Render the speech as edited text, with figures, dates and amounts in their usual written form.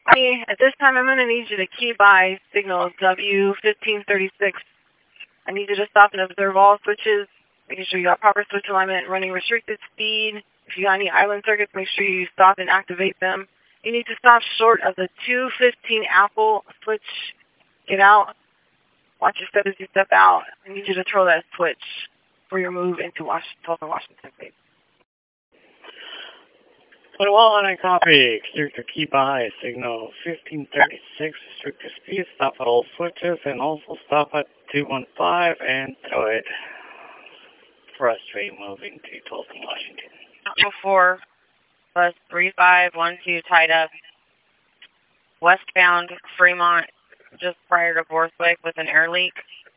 At this time, I'm going to need you to key by signal W1536. I need you to stop and observe all switches, making sure you got proper switch alignment, running restricted speed. If you got any island circuits, make sure you stop and activate them. You need to stop short of the 215 Apple switch. Get out. Watch your step as you step out. I need you to throw that switch for your move into Washington, State. 21, I copy. Restrictor key by signal 1536. Restrictor speed. Stop at all switches and also stop at 215 and throw it for a straight moving to Tulsa, Washington. 04 bus 3512 tied up westbound Fremont just prior to Borthwick with an air leak.